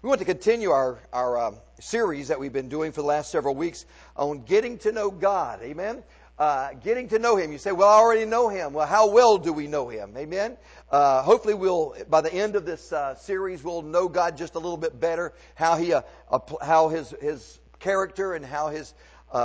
We want to continue our series that we've been doing for the last several weeks on getting to know God. Amen? Getting to know Him. You say, well, I already know Him. Well, how well do we know Him? Amen? Hopefully by the end of this series, we'll know God just a little bit better, how His character and how His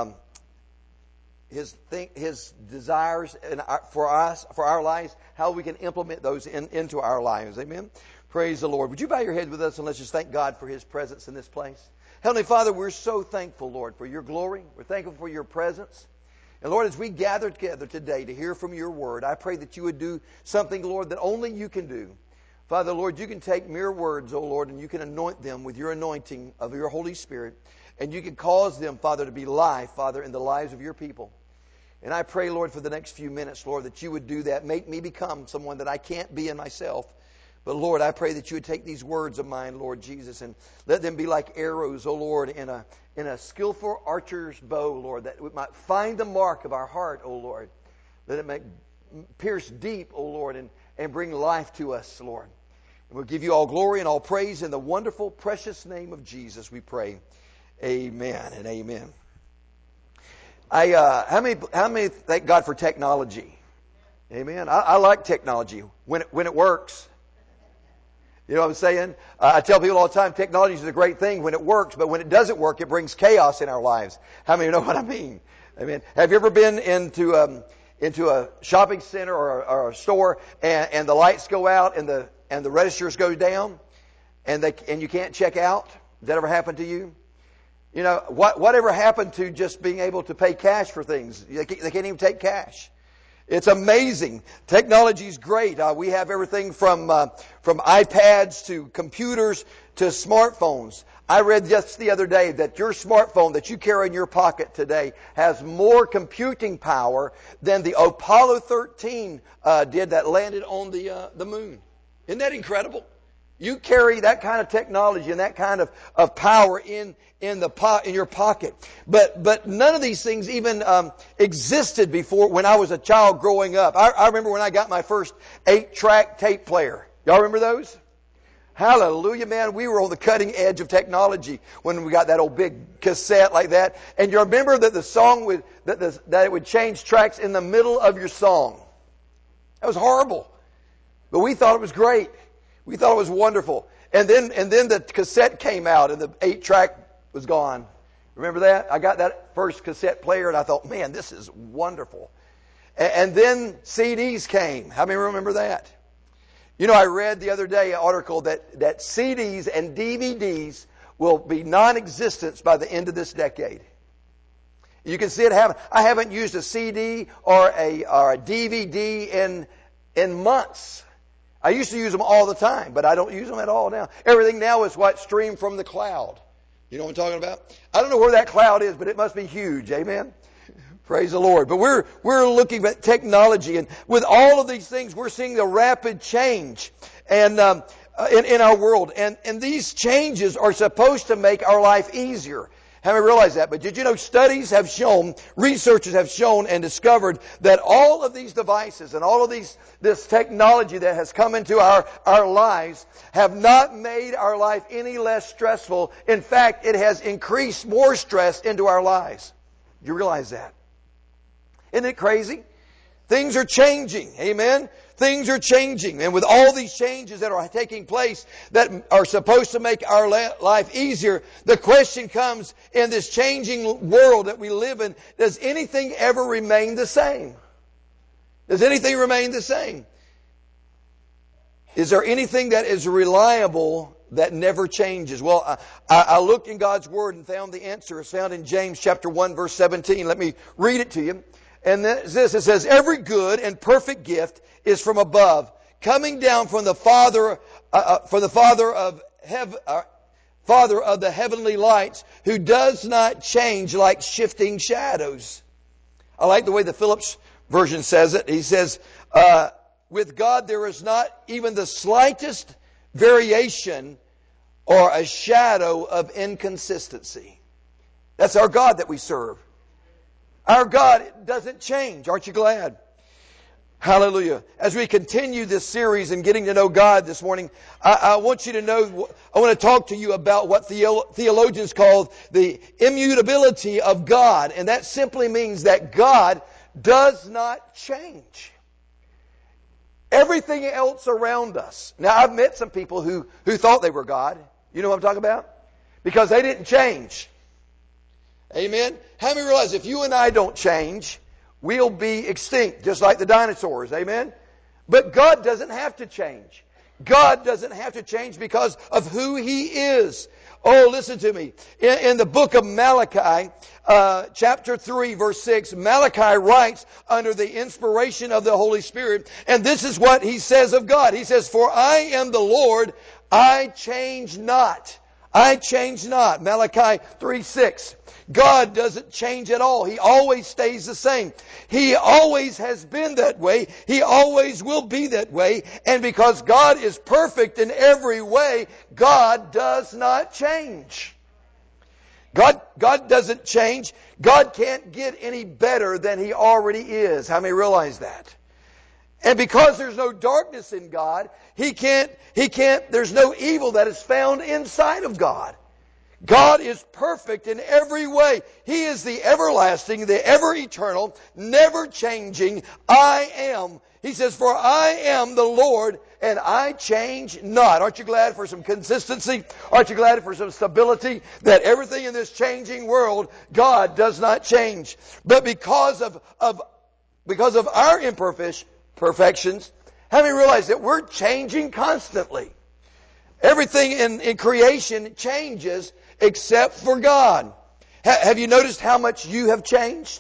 desires for our lives, how we can implement those into our lives. Amen? Praise the Lord. Would you bow your head with us and let's just thank God for His presence in this place? Heavenly Father, we're so thankful, Lord, for your glory. We're thankful for your presence. And Lord, as we gather together today to hear from your word, I pray that you would do something, Lord, that only you can do. Father, Lord, you can take mere words, oh Lord, and you can anoint them with your anointing of your Holy Spirit. And you can cause them, Father, to be life, Father, in the lives of your people. And I pray, Lord, for the next few minutes, Lord, that you would do that. Make me become someone that I can't be in myself. But Lord, I pray that you would take these words of mine, Lord Jesus, and let them be like arrows, oh Lord, in a skillful archer's bow, Lord, that we might find the mark of our heart, oh Lord. Let it make pierce deep, oh Lord, and bring life to us, Lord. And we'll give you all glory and all praise in the wonderful, precious name of Jesus, we pray. Amen and amen. How many thank God for technology? Amen. I like technology when it works. You know what I'm saying? I tell people all the time, technology is a great thing when it works, but when it doesn't work, it brings chaos in our lives. How many know what I mean? Amen. Have you ever been into a shopping center or a store and the lights go out and the registers go down and you can't check out? Has that ever happened to you? You know, whatever happened to just being able to pay cash for things? They can't even take cash. It's amazing. Technology's great. We have everything from iPads to computers to smartphones. I read just the other day that your smartphone that you carry in your pocket today has more computing power than the Apollo 13 did that landed on the moon. Isn't that incredible? You carry that kind of technology and that kind of power in your pocket. But none of these things even existed before when I was a child growing up. I remember when I got my first 8-track tape player. Y'all remember those? Hallelujah, man. We were on the cutting edge of technology when we got that old big cassette like that. And you remember that the song that it would change tracks in the middle of your song. That was horrible. But we thought it was great. We thought it was wonderful. And then the cassette came out and the 8-track was gone. Remember that? I got that first cassette player and I thought, man, this is wonderful. And then CDs came. How many remember that? You know, I read the other day an article that CDs and DVDs will be non-existent by the end of this decade. You can see it happen. I haven't used a CD or a DVD in months. I used to use them all the time, but I don't use them at all now. Everything now is streamed from the cloud. You know what I'm talking about? I don't know where that cloud is, but it must be huge. Amen? Praise the Lord. But we're looking at technology, and with all of these things, we're seeing a rapid change and in our world. And these changes are supposed to make our life easier. Haven't realized that, but did you know researchers have shown and discovered that all of these devices and all of this technology that has come into our lives have not made our life any less stressful. In fact, it has increased more stress into our lives. Do you realize that? Isn't it crazy? Things are changing. Amen? Things are changing. And with all these changes that are taking place that are supposed to make our life easier, the question comes, in this changing world that we live in, does anything ever remain the same? Does anything remain the same? Is there anything that is reliable that never changes? Well, I looked in God's Word and found the answer. It's found in James chapter 1 verse 17. Let me read it to you. And it says, every good and perfect gift is from above, coming down from the Father of the heavenly lights, who does not change like shifting shadows. I like the way the Phillips version says it. He says, with God there is not even the slightest variation or a shadow of inconsistency. That's our God that we serve. Our God doesn't change. Aren't you glad? Hallelujah. As we continue this series and getting to know God this morning, I want you to know, I want to talk to you about what theologians call the immutability of God. And that simply means that God does not change. Everything else around us. Now, I've met some people who thought they were God. You know what I'm talking about? Because they didn't change. Amen? How many realize if you and I don't change, we'll be extinct, just like the dinosaurs. Amen? But God doesn't have to change. God doesn't have to change because of who He is. Oh, listen to me. In the book of Malachi, chapter 3, verse 6, Malachi writes under the inspiration of the Holy Spirit, and this is what he says of God. He says, "For I am the Lord, I change not. I change not." Malachi 3:6. God doesn't change at all. He always stays the same. He always has been that way. He always will be that way. And because God is perfect in every way, God does not change. God doesn't change. God can't get any better than He already is. How many realize that? And because there's no darkness in God, there's no evil that is found inside of God. God is perfect in every way. He is the everlasting, the ever-eternal, never-changing I am. He says, "For I am the Lord, and I change not." Aren't you glad for some consistency? Aren't you glad for some stability? That everything in this changing world, God does not change. But because of our imperfections, how many realize that we're changing constantly? Everything in creation changes except for God. Have you noticed how much you have changed?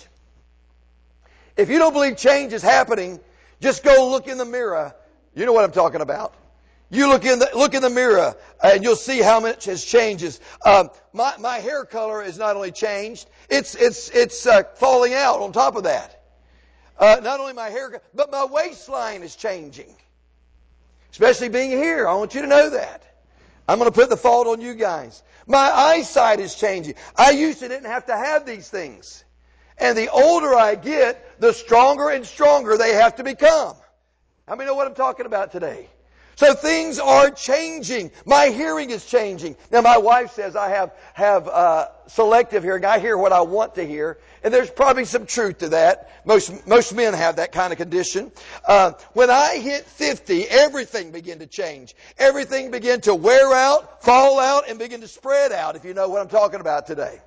If you don't believe change is happening, just go look in the mirror. You know what I'm talking about. You look in the mirror and you'll see how much has changed. My hair color is not only changed, it's falling out on top of that. Not only my hair, but my waistline is changing. Especially being here. I want you to know that. I'm going to put the fault on you guys. My eyesight is changing. I used to didn't have to have these things. And the older I get, the stronger and stronger they have to become. How many know what I'm talking about today? So things are changing. My hearing is changing. Now my wife says I have selective hearing. I hear what I want to hear. And there's probably some truth to that. Most men have that kind of condition. When I hit 50, everything began to change. Everything began to wear out, fall out, and begin to spread out, if you know what I'm talking about today.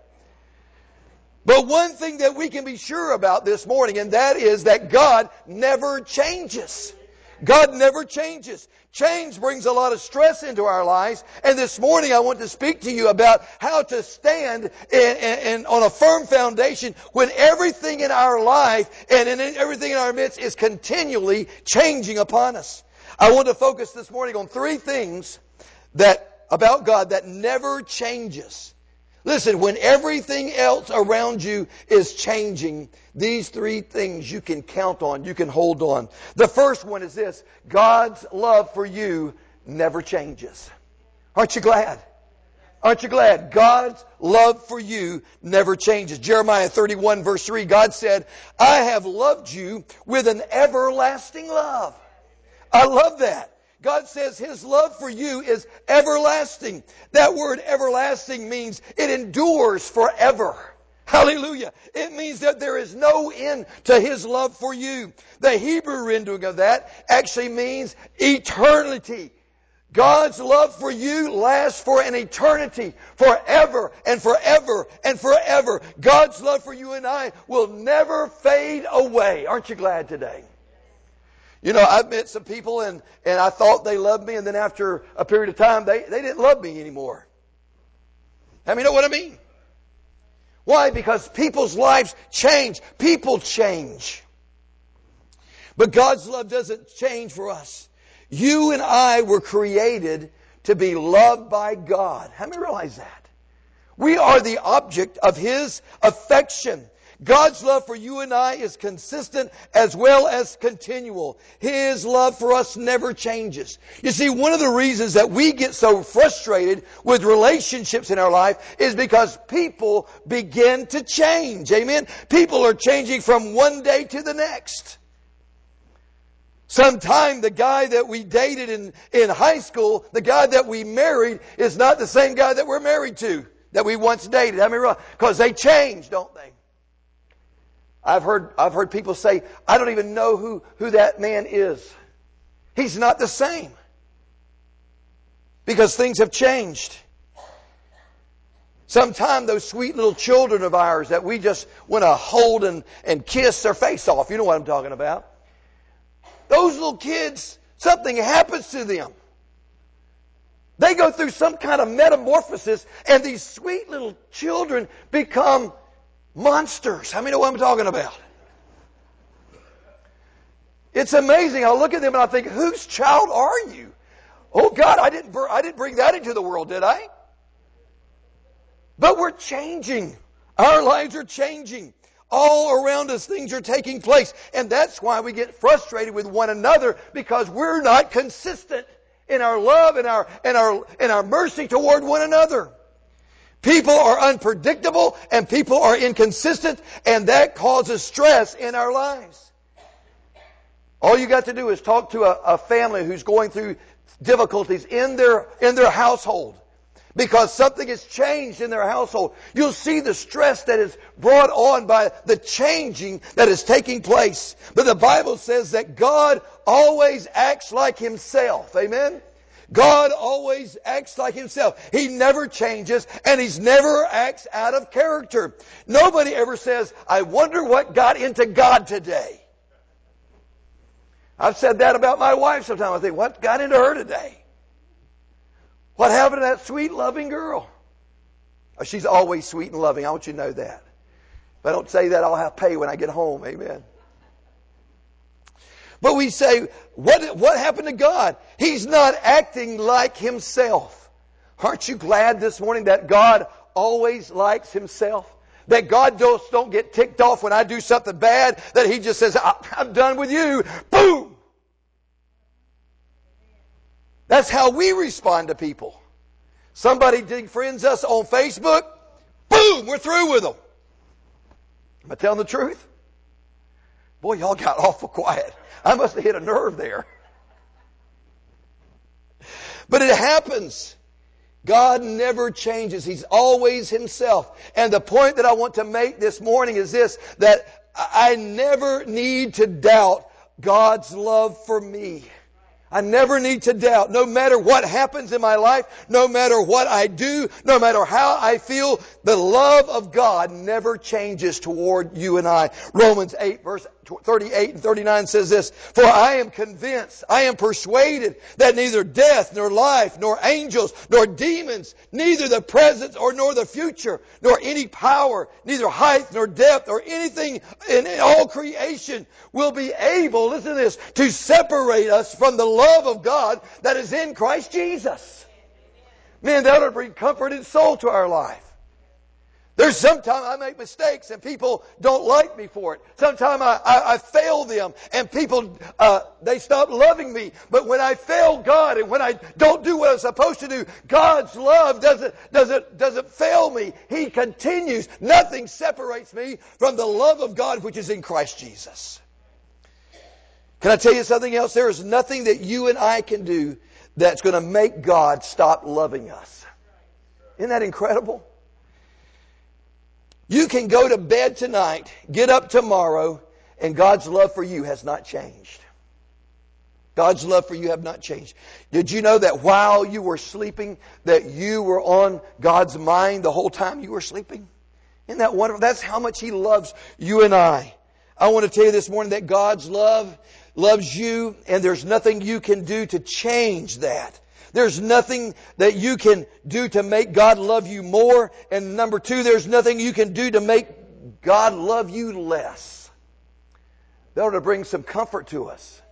But one thing that we can be sure about this morning, and that is that God never changes. God never changes. Change brings a lot of stress into our lives. And this morning I want to speak to you about how to stand on a firm foundation when everything in our life and in everything in our midst is continually changing upon us. I want to focus this morning on three things about God that never changes. Listen, when everything else around you is changing, these three things you can count on, you can hold on. The first one is this: God's love for you never changes. Aren't you glad? Aren't you glad? God's love for you never changes. Jeremiah 31 verse 3, God said, "I have loved you with an everlasting love." I love that. God says His love for you is everlasting. That word everlasting means it endures forever. Hallelujah. It means that there is no end to His love for you. The Hebrew rendering of that actually means eternity. God's love for you lasts for an eternity, forever and forever and forever. God's love for you and I will never fade away. Aren't you glad today? You know, I've met some people and I thought they loved me, and then after a period of time, they didn't love me anymore. I mean, you know what I mean? Why? Because people's lives change. People change. But God's love doesn't change for us. You and I were created to be loved by God. How many realize that? We are the object of His affection. God's love for you and I is consistent as well as continual. His love for us never changes. You see, one of the reasons that we get so frustrated with relationships in our life is because people begin to change. Amen? People are changing from one day to the next. Sometime the guy that we dated in high school, the guy that we married, is not the same guy that we're married to, that we once dated. I mean, because they change, don't they? I've heard people say, I don't even know who that man is. He's not the same. Because things have changed. Sometimes those sweet little children of ours that we just want to hold and kiss their face off. You know what I'm talking about. Those little kids, something happens to them. They go through some kind of metamorphosis, and these sweet little children become monsters. How many know what I'm talking about? It's amazing. I look at them and I think, whose child are you? Oh God, I didn't bring that into the world, did I? But we're changing. Our lives are changing. All around us, things are taking place. And that's why we get frustrated with one another, because we're not consistent in our love and our mercy toward one another. People are unpredictable and people are inconsistent, and that causes stress in our lives. All you got to do is talk to a family who's going through difficulties in their household. Because something has changed in their household. You'll see the stress that is brought on by the changing that is taking place. But the Bible says that God always acts like Himself. Amen? God always acts like Himself. He never changes, and He never acts out of character. Nobody ever says, I wonder what got into God today. I've said that about my wife sometimes. I think, what got into her today? What happened to that sweet, loving girl? Oh, she's always sweet and loving. I want you to know that. If I don't say that, I'll have to pay when I get home. Amen. But we say, what happened to God? He's not acting like Himself. Aren't you glad this morning that God always likes Himself? That God just don't get ticked off when I do something bad, that He just says, I'm done with you. Boom! That's how we respond to people. Somebody friends us on Facebook, boom, we're through with them. Am I telling the truth? Boy, y'all got awful quiet. I must have hit a nerve there. But it happens. God never changes. He's always Himself. And the point that I want to make this morning is this, that I never need to doubt God's love for me. I never need to doubt, no matter what happens in my life, no matter what I do, no matter how I feel, the love of God never changes toward you and I. Romans 8 verse 38 and 39 says this, for I am convinced, I am persuaded that neither death, nor life, nor angels, nor demons, neither the present or nor the future, nor any power, neither height nor depth or anything in all creation will be able, listen to this, to separate us from the love of God that is in Christ Jesus. Man, that ought to bring comfort and soul to our life. There's sometimes I make mistakes and people don't like me for it. Sometimes I fail them and people, they stop loving me. But when I fail God and when I don't do what I'm supposed to do, God's love doesn't fail me. He continues. Nothing separates me from the love of God which is in Christ Jesus. Can I tell you something else? There is nothing that you and I can do that's going to make God stop loving us. Isn't that incredible? You can go to bed tonight, get up tomorrow, and God's love for you has not changed. God's love for you have not changed. Did you know that while you were sleeping, that you were on God's mind the whole time you were sleeping? Isn't that wonderful? That's how much He loves you and I. I want to tell you this morning that God's love loves you, and there's nothing you can do to change that. There's nothing that you can do to make God love you more. And number two, there's nothing you can do to make God love you less. That ought to bring some comfort to us.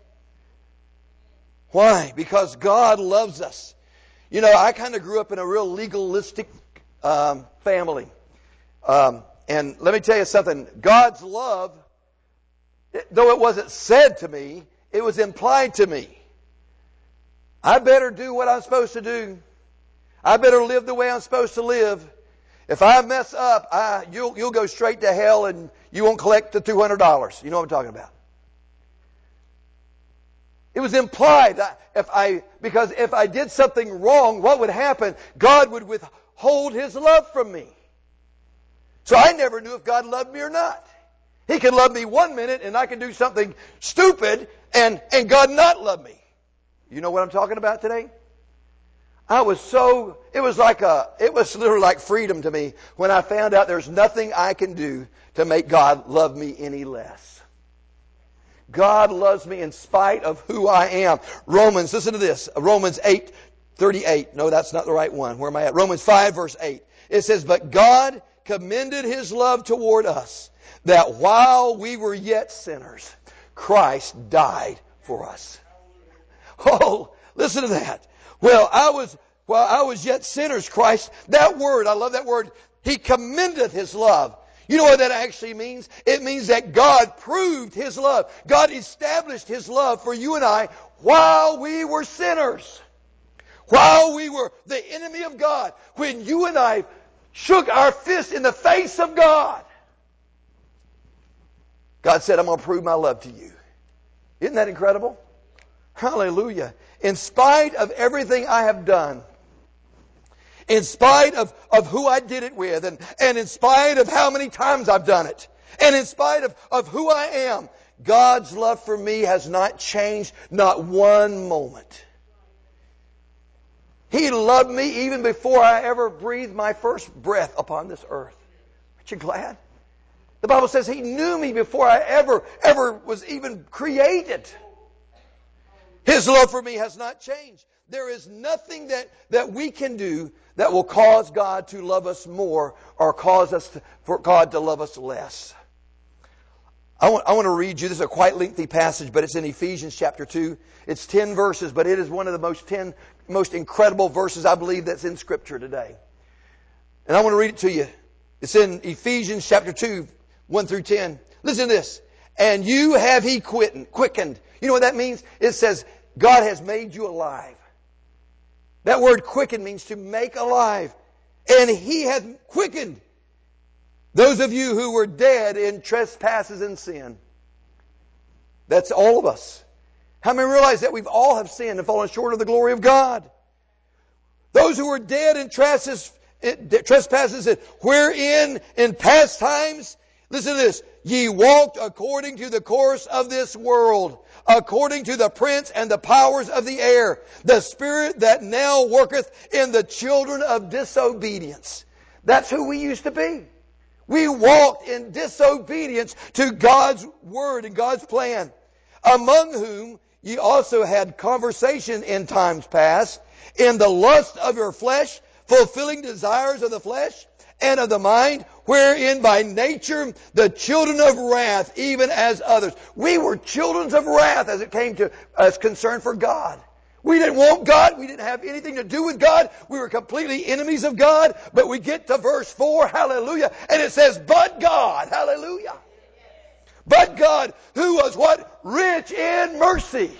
Why? Because God loves us. You know, I kind of grew up in a real legalistic family. And let me tell you something. God's love, though it wasn't said to me, it was implied to me. I better do what I'm supposed to do. I better live the way I'm supposed to live. If I mess up, you'll go straight to hell and you won't collect the $200. You know what I'm talking about. It was implied because if I did something wrong, what would happen? God would withhold His love from me. So I never knew if God loved me or not. He could love me one minute and I could do something stupid and God not love me. You know what I'm talking about today? it was literally like freedom to me when I found out there's nothing I can do to make God love me any less. God loves me in spite of who I am. Romans, listen to this. Romans 8:38. No, that's not the right one. Where am I at? Romans 5 verse 8. It says, but God commended His love toward us, that while we were yet sinners, Christ died for us. Oh, listen to that. While I was yet sinners, Christ, that word, I love that word, He commendeth His love. You know what that actually means? It means that God proved His love. God established His love for you and I while we were sinners. While we were the enemy of God. When you and I shook our fist in the face of God. God said, I'm going to prove my love to you. Isn't that incredible? Hallelujah. In spite of everything I have done, in spite of who I did it with, and in spite of how many times I've done it, and in spite of who I am, God's love for me has not changed, not one moment. He loved me even before I ever breathed my first breath upon this earth. Aren't you glad? The Bible says He knew me before I ever was even created. His love for me has not changed. There is nothing that we can do that will cause God to love us more or cause for God to love us less. I want to read you, this is a quite lengthy passage, but it's in Ephesians chapter 2. It's 10 verses, but it is one of the 10 most incredible verses I believe that's in Scripture today. And I want to read it to you. It's in Ephesians chapter 2, 1 through 10. Listen to this. And you have He quickened. You know what that means? It says God has made you alive. That word quicken means to make alive. And He hath quickened those of you who were dead in trespasses and sin. That's all of us. How many realize that we've all have sinned and fallen short of the glory of God? Those who were dead in trespasses, wherein in past times, listen to this, ye walked according to the course of this world, according to the prince and the powers of the air, the spirit that now worketh in the children of disobedience. That's who we used to be. We walked in disobedience to God's word and God's plan, among whom ye also had conversation in times past, in the lust of your flesh, fulfilling desires of the flesh and of the mind, wherein by nature the children of wrath, even as others. We were children of wrath as it came to us concern for God. We didn't want God. We didn't have anything to do with God. We were completely enemies of God. But we get to verse 4, hallelujah, and it says, but God, hallelujah. But God, who was what? Rich in mercy.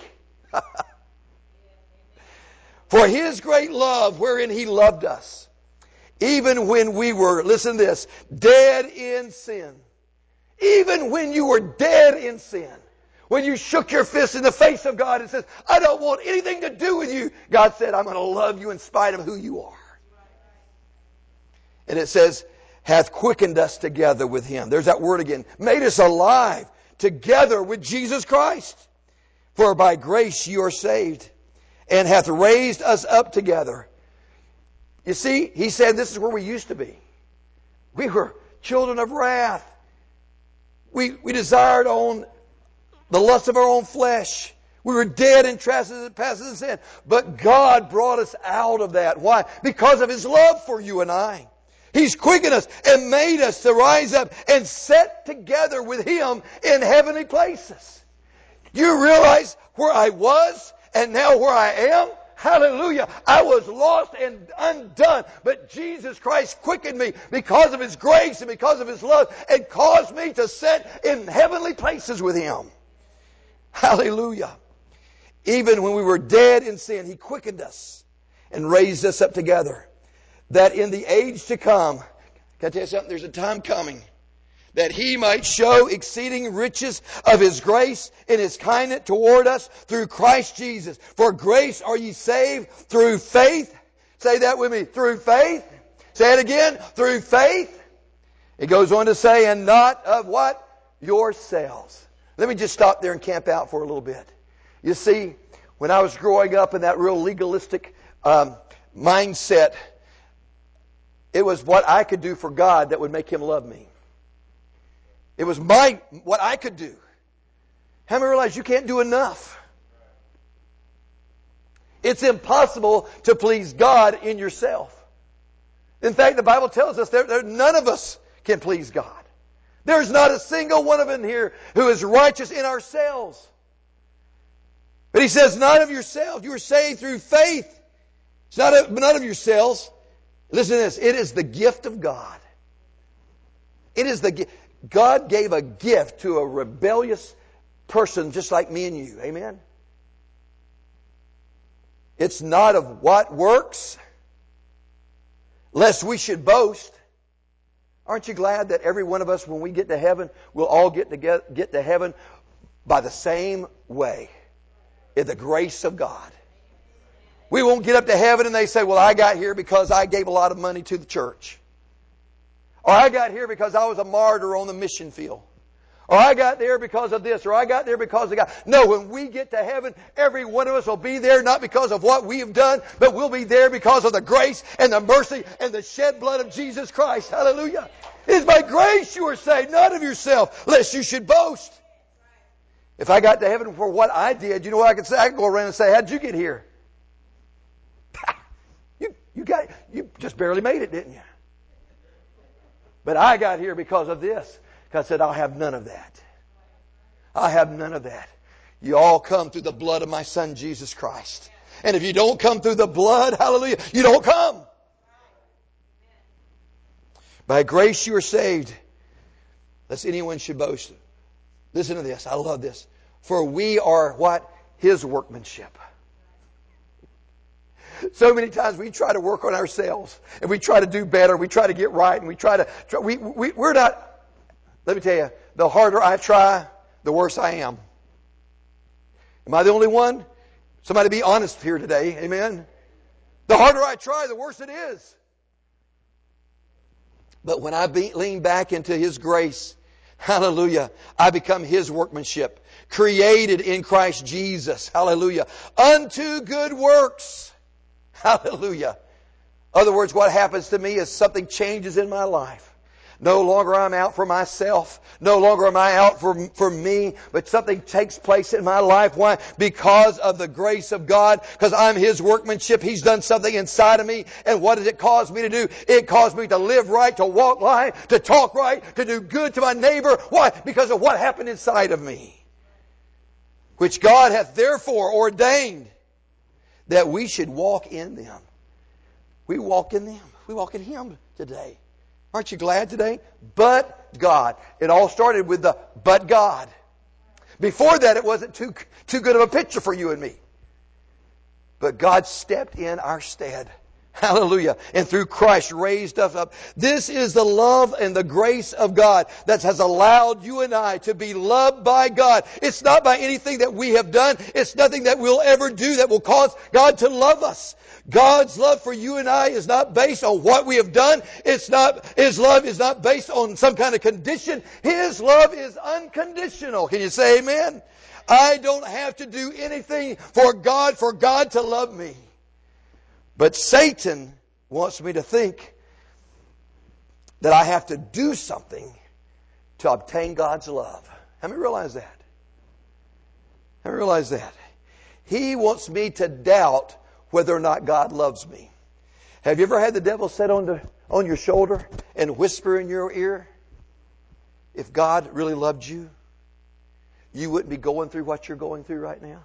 For His great love, wherein He loved us, even when we were, listen to this, dead in sin. Even when you were dead in sin. When you shook your fist in the face of God and said, I don't want anything to do with you. God said, I'm going to love you in spite of who you are. And it says, hath quickened us together with Him. There's that word again. Made us alive together with Jesus Christ. For by grace you are saved. And hath raised us up together. You see, He said this is where we used to be. We were children of wrath. We desired on the lust of our own flesh. We were dead in trespasses and sin. But God brought us out of that. Why? Because of His love for you and I. He's quickened us and made us to rise up and set together with Him in heavenly places. You realize where I was and now where I am? Hallelujah. I was lost and undone, but Jesus Christ quickened me because of His grace and because of His love and caused me to sit in heavenly places with Him. Hallelujah. Even when we were dead in sin, He quickened us and raised us up together. That in the age to come, can I tell you something? There's a time coming that He might show exceeding riches of His grace in His kindness toward us through Christ Jesus. For grace are ye saved through faith. Say that with me. Through faith. Say it again. Through faith. It goes on to say, and not of what? Yourselves. Let me just stop there and camp out for a little bit. You see, when I was growing up in that real legalistic mindset, it was what I could do for God that would make Him love me. It was what I could do. How many realize you can't do enough? It's impossible to please God in yourself. In fact, the Bible tells us that none of us can please God. There's not a single one of them here who is righteous in ourselves. But He says, not of yourselves. You are saved through faith. It's not of yourselves. Listen to this. It is the gift of God. It is the gift. God gave a gift to a rebellious person just like me and you. Amen? It's not of what works, lest we should boast. Aren't you glad that every one of us, when we get to heaven, we'll all get to heaven by the same way, in the grace of God. We won't get up to heaven and they say, well, I got here because I gave a lot of money to the church. Or I got here because I was a martyr on the mission field. Or I got there because of this. Or I got there because of God. No, when we get to heaven, every one of us will be there not because of what we have done, but we'll be there because of the grace and the mercy and the shed blood of Jesus Christ. Hallelujah. It is by grace you are saved, not of yourself, lest you should boast. If I got to heaven for what I did, you know what I could say? I could go around and say, how'd you get here? You just barely made it, didn't you? But I got here because of this. God said, I'll have none of that. I have none of that. You all come through the blood of my Son, Jesus Christ. And if you don't come through the blood, hallelujah, you don't come. By grace you are saved, lest anyone should boast. Listen to this. I love this. For we are what? His workmanship. So many times we try to work on ourselves and we try to do better. We try to get right and we try to... We're not... Let me tell you, the harder I try, the worse I am. Am I the only one? Somebody be honest here today. Amen? The harder I try, the worse it is. But when I lean back into His grace, hallelujah, I become His workmanship, created in Christ Jesus, hallelujah, unto good works, hallelujah. In other words, what happens to me is something changes in my life. No longer I'm out for myself. No longer am I out for me. But something takes place in my life. Why? Because of the grace of God. Because I'm His workmanship. He's done something inside of me. And what does it cause me to do? It caused me to live right, to walk right, to talk right, to do good to my neighbor. Why? Because of what happened inside of me. Which God hath therefore ordained that we should walk in them. We walk in them. We walk in Him today. Aren't you glad today? But God. It all started with the but God. Before that, it wasn't too good of a picture for you and me. But God stepped in our stead. Hallelujah. And through Christ raised us up. This is the love and the grace of God that has allowed you and I to be loved by God. It's not by anything that we have done. It's nothing that we'll ever do that will cause God to love us. God's love for you and I is not based on what we have done. His love is not based on some kind of condition. His love is unconditional. Can you say amen? I don't have to do anything for God to love me. But Satan wants me to think that I have to do something to obtain God's love. How many realize that? How many realize that? He wants me to doubt whether or not God loves me. Have you ever had the devil sit on your shoulder and whisper in your ear, if God really loved you, you wouldn't be going through what you're going through right now?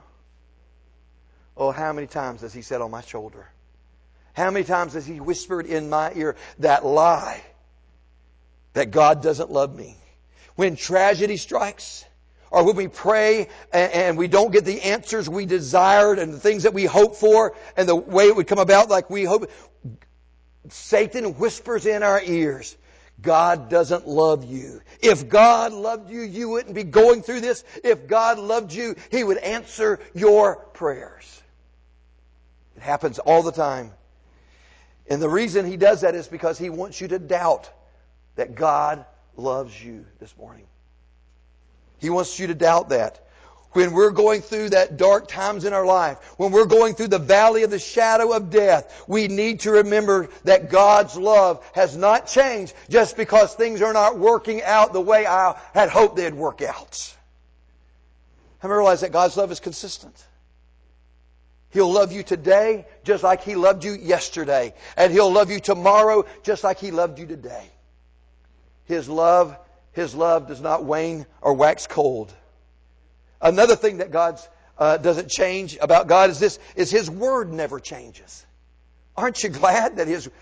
Oh, how many times has he sat on my shoulder? How many times has he whispered in my ear that lie that God doesn't love me? When tragedy strikes, or when we pray and we don't get the answers we desired and the things that we hope for and the way it would come about like we hope, Satan whispers in our ears, God doesn't love you. If God loved you, you wouldn't be going through this. If God loved you, He would answer your prayers. It happens all the time. And the reason He does that is because He wants you to doubt that God loves you this morning. He wants you to doubt that. When we're going through that dark times in our life, when we're going through the valley of the shadow of death, we need to remember that God's love has not changed just because things are not working out the way I had hoped they'd work out. How many realize that God's love is consistent? He'll love you today just like He loved you yesterday. And He'll love you tomorrow just like He loved you today. His love does not wane or wax cold. Another thing that God doesn't change about God is this, is His Word never changes. Aren't you glad that His,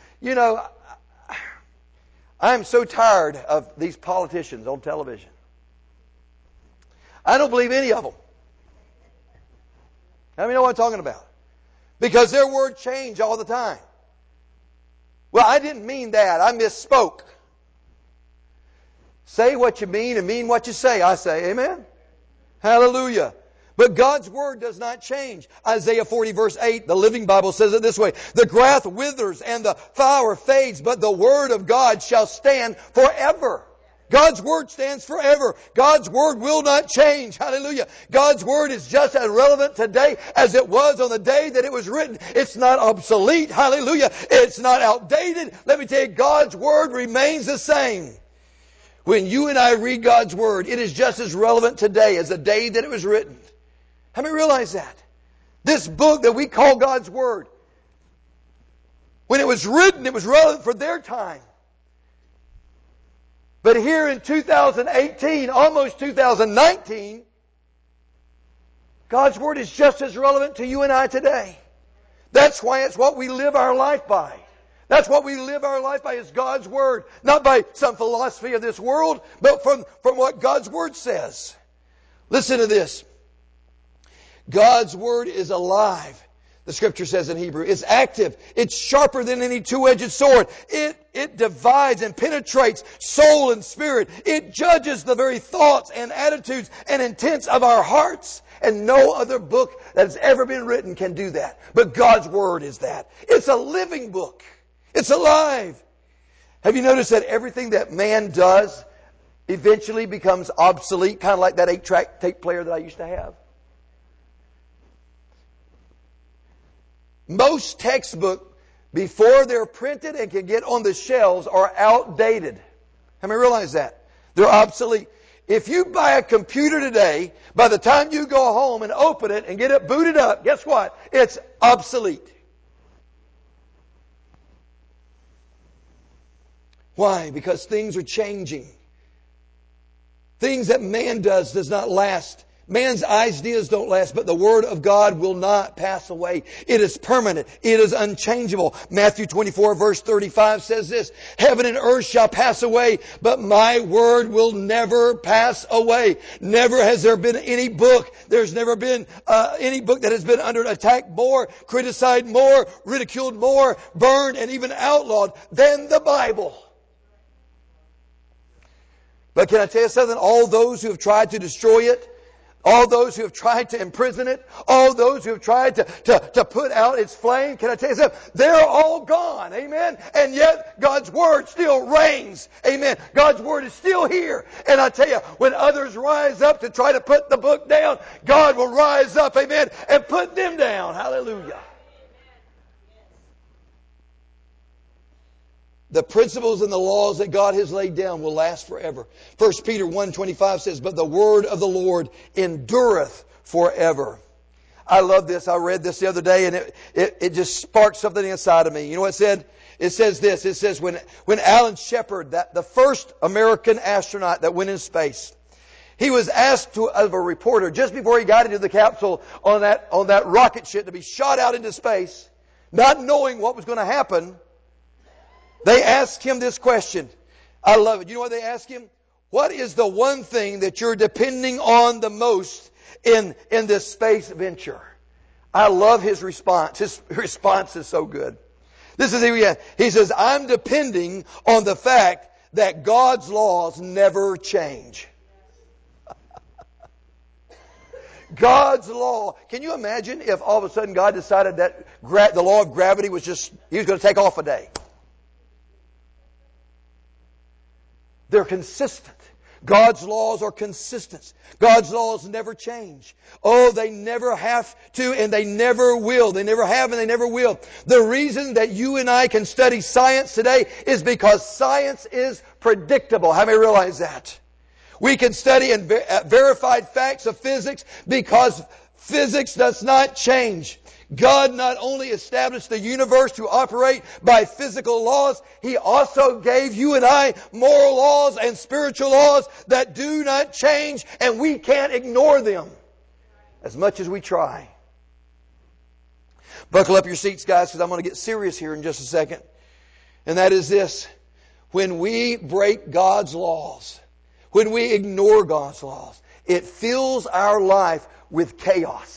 I'm so tired of these politicians on television. I don't believe any of them. How many know what I'm talking about? Because their word change all the time. Well, I didn't mean that. I misspoke. Say what you mean and mean what you say. I say, amen. Hallelujah. But God's Word does not change. Isaiah 40 verse 8, the Living Bible says it this way. The grass withers and the flower fades, but the Word of God shall stand forever. God's Word stands forever. God's Word will not change. Hallelujah. God's Word is just as relevant today as it was on the day that it was written. It's not obsolete. Hallelujah. It's not outdated. Let me tell you, God's Word remains the same. When you and I read God's Word, it is just as relevant today as the day that it was written. How many realize that? This book that we call God's Word, when it was written, it was relevant for their time. But here in 2018, almost 2019, God's Word is just as relevant to you and I today. That's why it's what we live our life by. That's what we live our life by, is God's Word. Not by some philosophy of this world, but from what God's Word says. Listen to this. God's Word is alive. The Scripture says in Hebrew. It's active. It's sharper than any two-edged sword. It divides and penetrates soul and spirit. It judges the very thoughts and attitudes and intents of our hearts. And no other book that has ever been written can do that. But God's Word is that. It's a living book. It's alive. Have you noticed that everything that man does eventually becomes obsolete? Kind of like that 8-track tape player that I used to have. Most textbooks, before they're printed and can get on the shelves, are outdated. How many realize that? They're obsolete. If you buy a computer today, by the time you go home and open it and get it booted up, guess what? It's obsolete. Why? Because things are changing. Things that man does not last. Man's ideas don't last, but the Word of God will not pass away. It is permanent. It is unchangeable. Matthew 24 verse 35 says this, Heaven and earth shall pass away, but my Word will never pass away. Never has there been any book. There's never been any book that has been under attack more, criticized more, ridiculed more, burned, and even outlawed than the Bible. But can I tell you something? All those who have tried to destroy it, all those who have tried to imprison it, all those who have tried to put out its flame, can I tell you something? They're all gone. Amen? And yet God's Word still reigns. Amen? God's Word is still here. And I tell you, when others rise up to try to put the book down, God will rise up, amen, and put them down. Hallelujah. The principles and the laws that God has laid down will last forever. 1 Peter 1:25 says, But the word of the Lord endureth forever. I love this. I read this the other day and it just sparked something inside of me. You know what it said? It says this. It says when Alan Shepard, the first American astronaut that went in space, he was asked of a reporter just before he got into the capsule on that rocket ship to be shot out into space, not knowing what was going to happen. They asked him this question. I love it. You know what they asked him? What is the one thing that you're depending on the most in this space venture? I love his response. His response is so good. This is he says, I'm depending on the fact that God's laws never change. God's law. Can you imagine if all of a sudden God decided that the law of gravity was He was going to take off a day? They're consistent. God's laws are consistent. God's laws never change. Oh, they never have to and they never will. They never have and they never will. The reason that you and I can study science today is because science is predictable. How many realize that? We can study and verified facts of physics because physics does not change. God not only established the universe to operate by physical laws, He also gave you and I moral laws and spiritual laws that do not change, and we can't ignore them as much as we try. Buckle up your seats, guys, because I'm going to get serious here in just a second. And that is this. When we break God's laws, when we ignore God's laws, it fills our life with chaos.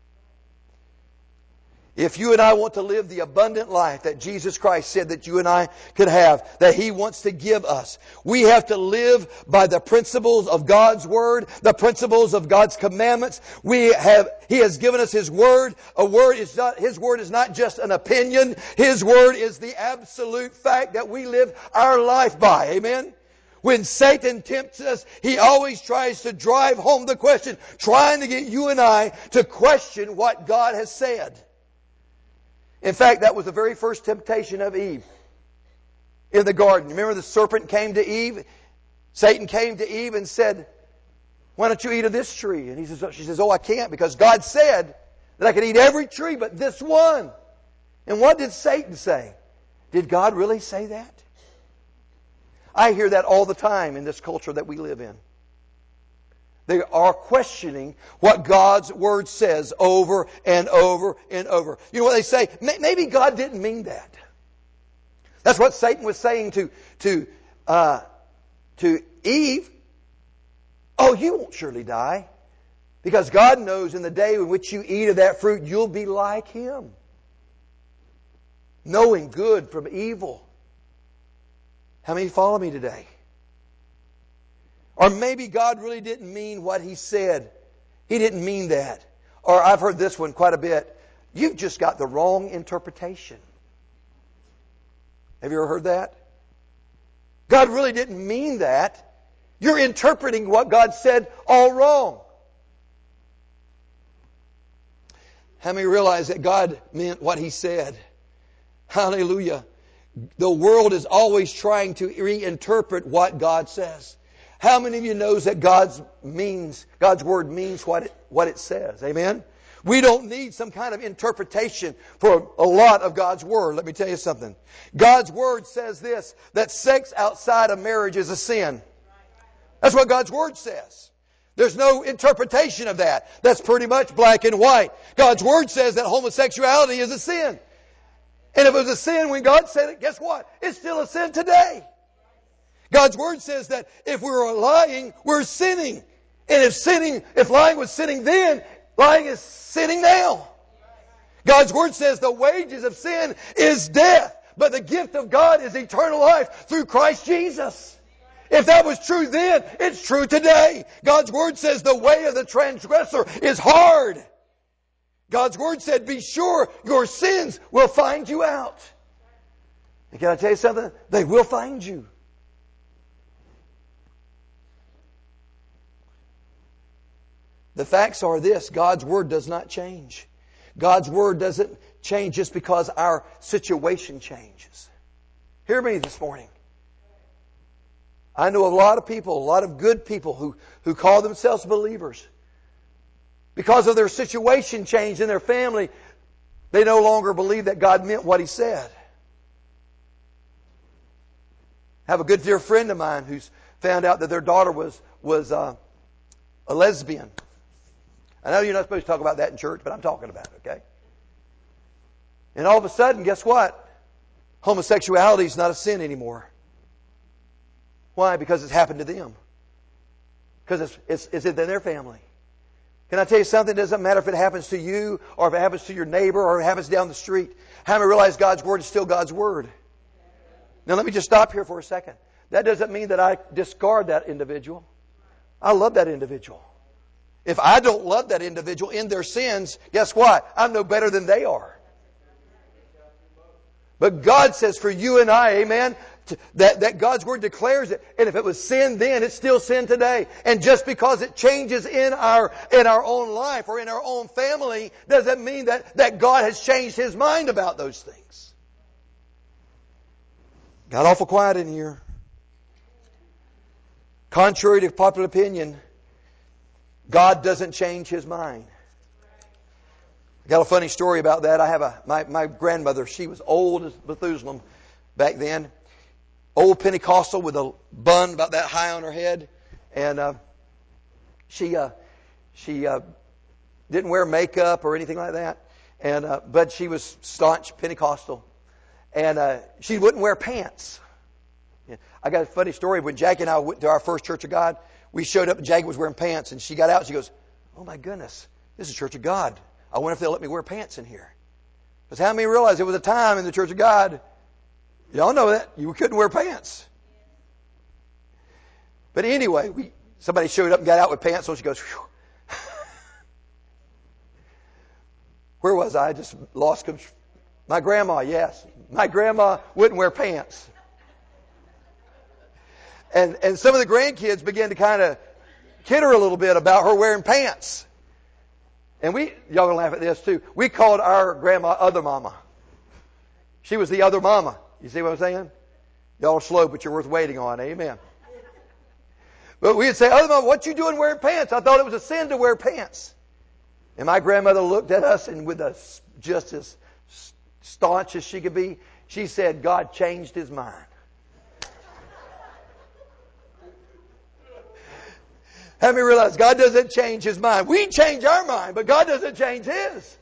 If you and I want to live the abundant life that Jesus Christ said that you and I could have, that He wants to give us, we have to live by the principles of God's Word, the principles of God's commandments. He has given us His Word. His Word is not just an opinion. His Word is the absolute fact that we live our life by. Amen? When Satan tempts us, he always tries to drive home the question, trying to get you and I to question what God has said. In fact, that was the very first temptation of Eve in the garden. Remember the serpent came to Eve? Satan came to Eve and said, why don't you eat of this tree? And she says, oh, I can't because God said that I could eat every tree but this one. And what did Satan say? Did God really say that? I hear that all the time in this culture that we live in. They are questioning what God's Word says over and over and over. You know what they say? Maybe God didn't mean that. That's what Satan was saying to Eve. Oh, you won't surely die. Because God knows in the day in which you eat of that fruit, you'll be like Him. Knowing good from evil. How many follow me today? Or maybe God really didn't mean what He said. He didn't mean that. Or I've heard this one quite a bit. You've just got the wrong interpretation. Have you ever heard that? God really didn't mean that. You're interpreting what God said all wrong. How many realize that God meant what He said? Hallelujah. The world is always trying to reinterpret what God says. How many of you knows that God's Word means what it says? Amen? We don't need some kind of interpretation for a lot of God's Word. Let me tell you something. God's Word says this, that sex outside of marriage is a sin. That's what God's Word says. There's no interpretation of that. That's pretty much black and white. God's Word says that homosexuality is a sin. And if it was a sin when God said it, guess what? It's still a sin today. God's Word says that if we're lying, we're sinning. And if lying was sinning then, lying is sinning now. God's Word says the wages of sin is death, but the gift of God is eternal life through Christ Jesus. If that was true then, it's true today. God's Word says the way of the transgressor is hard. God's Word said, be sure your sins will find you out. And can I tell you something? They will find you. The facts are this. God's Word does not change. God's Word doesn't change just because our situation changes. Hear me this morning. I know a lot of people, a lot of good people who call themselves believers. Because of their situation change in their family, they no longer believe that God meant what He said. I have a good dear friend of mine who's found out that their daughter was a lesbian. I know you're not supposed to talk about that in church, but I'm talking about it, okay? And all of a sudden, guess what? Homosexuality is not a sin anymore. Why? Because it's happened to them. Because it's in their family. Can I tell you something? It doesn't matter if it happens to you or if it happens to your neighbor or if it happens down the street. How many realize God's Word is still God's Word? Now let me just stop here for a second. that doesn't mean that I discard that individual. I love that individual. If I don't love that individual in their sins, guess what? I'm no better than they are. But God says for you and I, amen, that God's Word declares it. And if it was sin then, it's still sin today. And just because it changes in our own life or in our own family, doesn't mean that God has changed His mind about those things. Got awful quiet in here. Contrary to popular opinion, God doesn't change His mind. I got a funny story about that. I have my grandmother. She was old as Methuselah back then. Old Pentecostal with a bun about that high on her head, and she didn't wear makeup or anything like that. And but she was staunch Pentecostal, and she wouldn't wear pants. I got a funny story. When Jackie and I went to our first Church of God, we showed up and Jackie was wearing pants, and she got out and she goes, "Oh my goodness, this is Church of God. I wonder if they'll let me wear pants in here." Because how many realize there was a time in the Church of God, y'all know that, you couldn't wear pants. But anyway, somebody showed up and got out with pants, so she goes, "Phew." Where was I? I just lost control. My grandma, yes. My grandma wouldn't wear pants. And some of the grandkids began to kind of kid her a little bit about her wearing pants. And y'all gonna laugh at this too. We called our grandma Other Mama. She was the other mama. You see what I'm saying? Y'all are slow, but you're worth waiting on. Amen. But we'd say, "Other Mama, what you doing wearing pants? I thought it was a sin to wear pants." And my grandmother looked at us, and with just as staunch as she could be, she said, "God changed His mind." How many realize God doesn't change His mind? We change our mind, but God doesn't change His.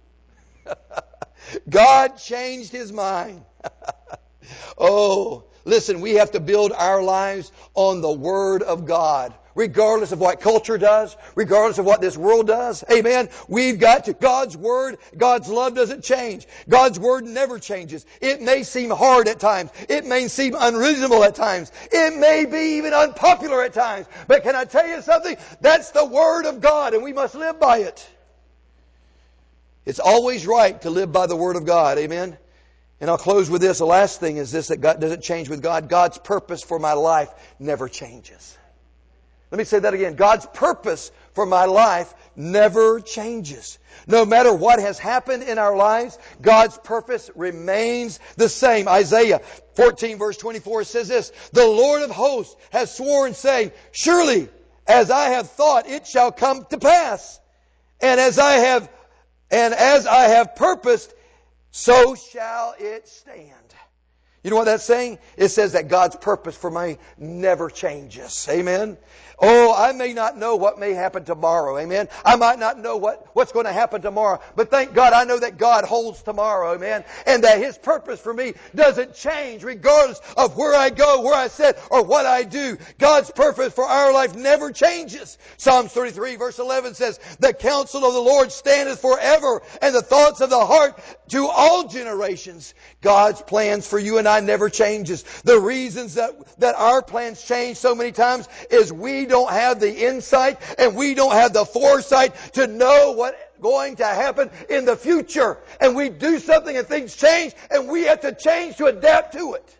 God changed His mind. Oh, listen, we have to build our lives on the Word of God. Regardless of what culture does, regardless of what this world does. Amen. We've got to. God's Word, God's love doesn't change. God's Word never changes. It may seem hard at times. It may seem unreasonable at times. It may be even unpopular at times. But can I tell you something? That's the Word of God, and we must live by it. It's always right to live by the Word of God. Amen. And I'll close with this. The last thing is this, that God doesn't change with God. God's purpose for my life never changes. Let me say that again. God's purpose for my life never changes. No matter what has happened in our lives, God's purpose remains the same. Isaiah 14 verse 24 says this, "The Lord of hosts has sworn, saying, surely as I have thought, it shall come to pass. And as I have purposed, so shall it stand." You know what that's saying? It says that God's purpose for me never changes. Amen. Oh, I may not know what may happen tomorrow. Amen. I might not know what's going to happen tomorrow. But thank God I know that God holds tomorrow. Amen. And that His purpose for me doesn't change regardless of where I go, where I sit, or what I do. God's purpose for our life never changes. Psalms 33 verse 11 says, "The counsel of the Lord standeth forever, and the thoughts of the heart to all generations." God's plans for you and I never changes. The reasons that our plans change so many times is we don't have the insight and we don't have the foresight to know what's going to happen in the future. And we do something and things change and we have to change to adapt to it.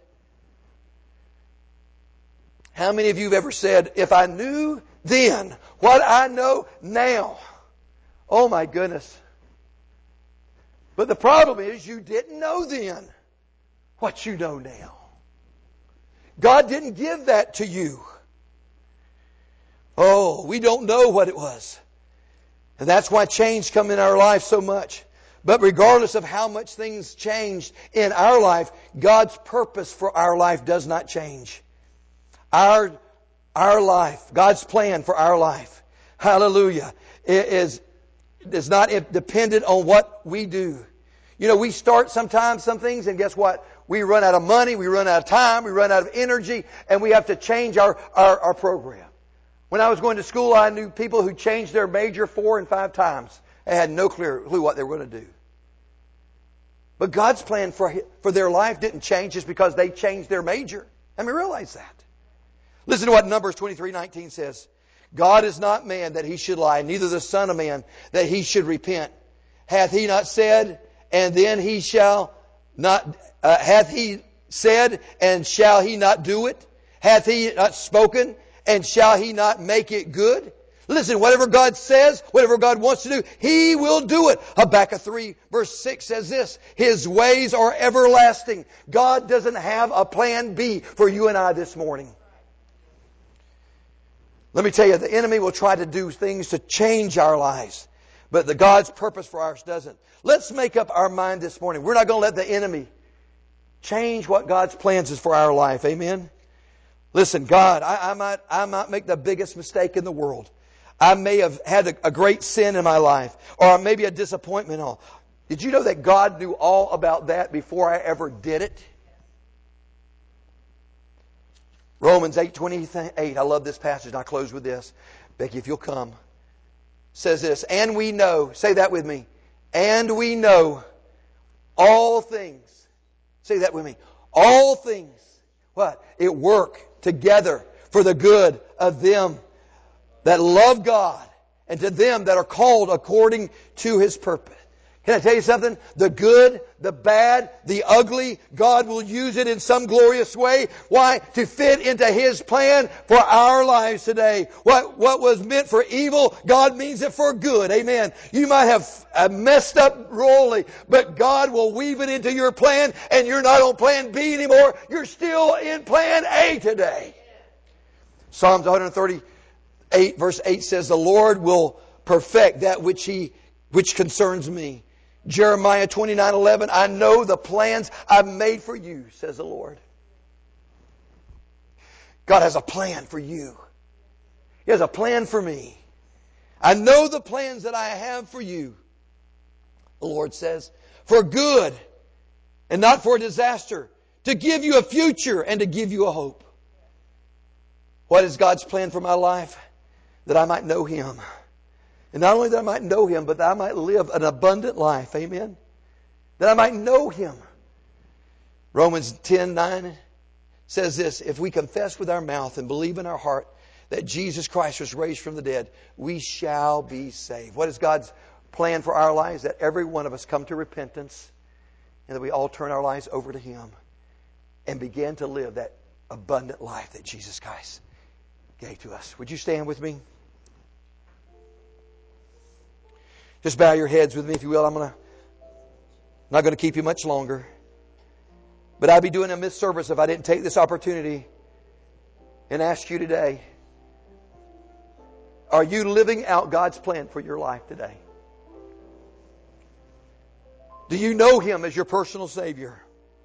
How many of you have ever said, "If I knew then what I know now, oh my goodness." But the problem is you didn't know then what you know now. God didn't give that to you. Oh, we don't know what it was. And that's why change comes in our life so much. But regardless of how much things changed in our life, God's purpose for our life does not change. Our life, God's plan for our life, hallelujah, is not dependent on what we do. You know, we start sometimes some things, and guess what? We run out of money, we run out of time, we run out of energy, and we have to change our program. When I was going to school, I knew people who changed their major 4 and 5 times. They had no clue what they were going to do. But God's plan for their life didn't change just because they changed their major. I mean, realize that. Listen to what Numbers 23:19 says. God is not man that he should lie, neither the Son of Man that he should repent. Hath he not said, and then he shall not, hath he said, and shall he not do it? Hath he not spoken, and shall he not make it good? Listen, whatever God says, whatever God wants to do, He will do it. Habakkuk 3 verse 6 says this, His ways are everlasting. God doesn't have a plan B for you and I this morning. Let me tell you, the enemy will try to do things to change our lives, but the God's purpose for ours doesn't. Let's make up our mind this morning. We're not going to let the enemy change what God's plans is for our life. Amen? Listen, God, I might make the biggest mistake in the world. I may have had a great sin in my life, or maybe a disappointment. Did you know that God knew all about that before I ever did it? Romans 8:28. I love this passage, and I'll close with this. Becky, if you'll come. Says this, and we know, say that with me, and we know all things. Say that with me. All things, what? It work together for the good of them that love God and to them that are called according to His purpose. Can I tell you something? The good, the bad, the ugly, God will use it in some glorious way. Why? To fit into His plan for our lives today. What was meant for evil, God means it for good. Amen. You might have messed up royally, but God will weave it into your plan, and you're not on plan B anymore. You're still in plan A today. Psalms 138 verse 8 says, the Lord will perfect that which concerns me. Jeremiah 29:11, I know the plans I've made for you, says the Lord. God has a plan for you. He has a plan for me. I know the plans that I have for you, the Lord says, for good and not for disaster, to give you a future and to give you a hope. What is God's plan for my life? That I might know Him. And not only that I might know Him, but that I might live an abundant life. Amen? That I might know Him. Romans 10:9 says this, if we confess with our mouth and believe in our heart that Jesus Christ was raised from the dead, we shall be saved. What is God's plan for our lives? That every one of us come to repentance and that we all turn our lives over to Him and begin to live that abundant life that Jesus Christ gave to us. Would you stand with me? Just bow your heads with me, if you will. I'm not going to keep you much longer. But I'd be doing a misservice if I didn't take this opportunity and ask you today, are you living out God's plan for your life today? Do you know Him as your personal Savior?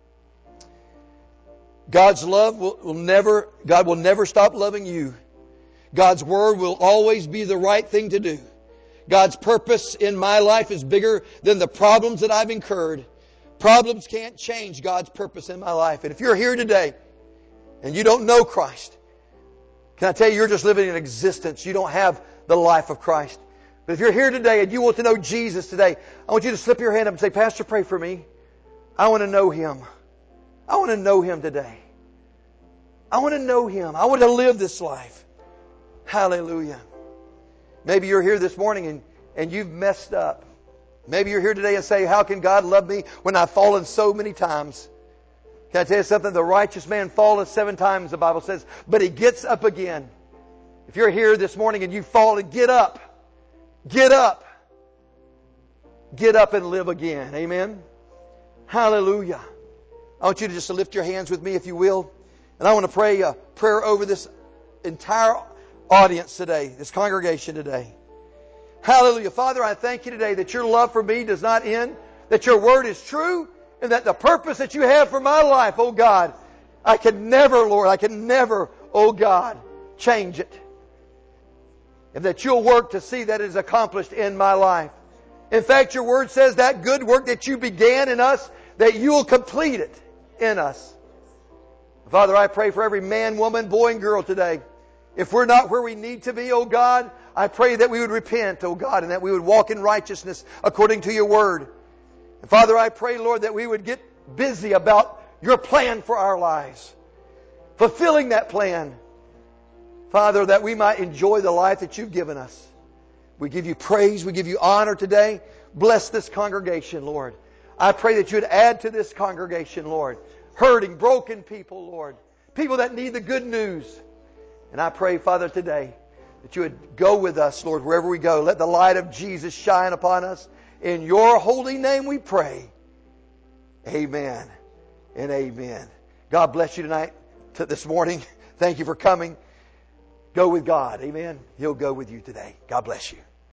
God's love God will never stop loving you. God's Word will always be the right thing to do. God's purpose in my life is bigger than the problems that I've incurred. Problems can't change God's purpose in my life. And if you're here today and you don't know Christ, can I tell you, you're just living an existence. You don't have the life of Christ. But if you're here today and you want to know Jesus today, I want you to slip your hand up and say, Pastor, pray for me. I want to know Him. I want to know Him today. I want to know Him. I want to live this life. Hallelujah. Maybe you're here this morning and you've messed up. Maybe you're here today and say, how can God love me when I've fallen so many times? Can I tell you something? The righteous man falleth 7 times, the Bible says, but he gets up again. If you're here this morning and you've fallen, get up. Get up. Get up and live again. Amen? Hallelujah. I want you to just lift your hands with me, if you will. And I want to pray a prayer over this entire audience today, this congregation today. Hallelujah. Father, I thank You today that Your love for me does not end, that Your Word is true, and that the purpose that You have for my life, oh God, I can never, oh God, change it. And that You'll work to see that it is accomplished in my life. In fact, Your Word says that good work that You began in us, that You will complete it in us. Father, I pray for every man, woman, boy, and girl today. If we're not where we need to be, oh God, I pray that we would repent, oh God, and that we would walk in righteousness according to Your Word. And Father, I pray, Lord, that we would get busy about Your plan for our lives. fulfilling that plan. Father, that we might enjoy the life that you've given us. We give you praise. We give you honor today. Bless this congregation, Lord. I pray that you would add to this congregation, Lord. Hurting, broken people, Lord. People that need the good news. And I pray, Father, today that you would go with us, Lord, wherever we go. Let the light of Jesus shine upon us. In your holy name we pray. Amen and amen. God bless you tonight, this morning. Thank you for coming. Go with God. Amen. He'll go with you today. God bless you.